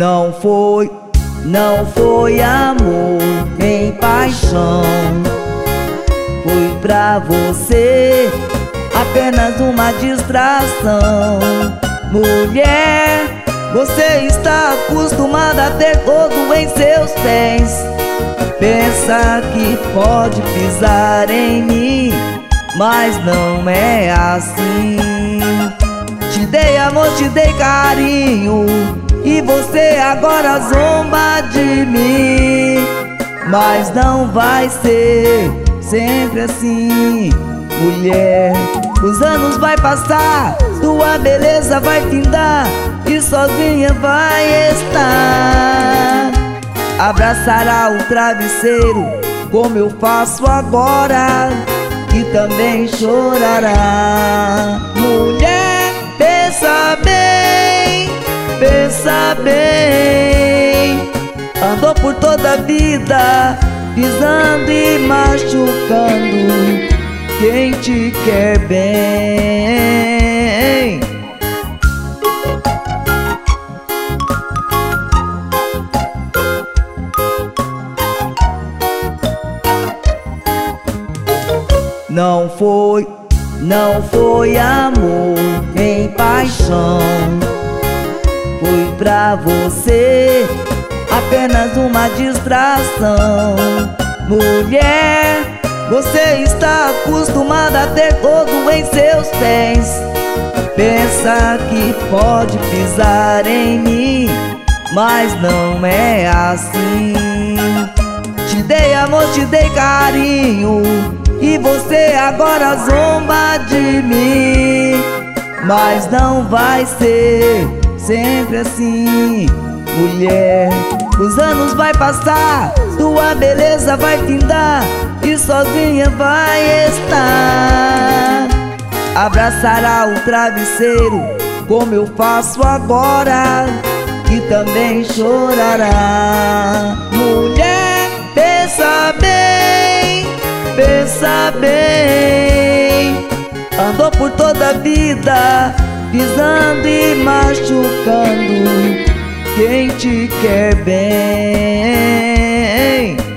Não foi amor nem paixão. Foi pra você apenas uma distração. Mulher, você está acostumada a ter todo em seus pés. Pensa que pode pisar em mim, mas não é assim. Te dei amor, te dei carinho, e você agora zomba de mim. Mas não vai ser sempre assim, mulher. Os anos vai passar, tua beleza vai findar, e sozinha vai estar. Abraçará o travesseiro como eu faço agora, e também chorará. Mulher, pensa bem, pensa bem. Andou por toda a vida pisando e machucando quem te quer bem. Não foi amor nem paixão. Foi pra você apenas uma distração. Mulher, você está acostumada a ter todo em seus pés. Pensa que pode pisar em mim, mas não é assim. Te dei amor, te dei carinho, e você agora zomba de mim. Mas não vai ser sempre assim, mulher. Os anos vai passar, tua beleza vai findar, e sozinha vai estar. Abraçará o travesseiro como eu faço agora, e também chorará. Mulher, pensa bem, pensa bem. Andou por toda a vida pisando e machucando quem te quer bem.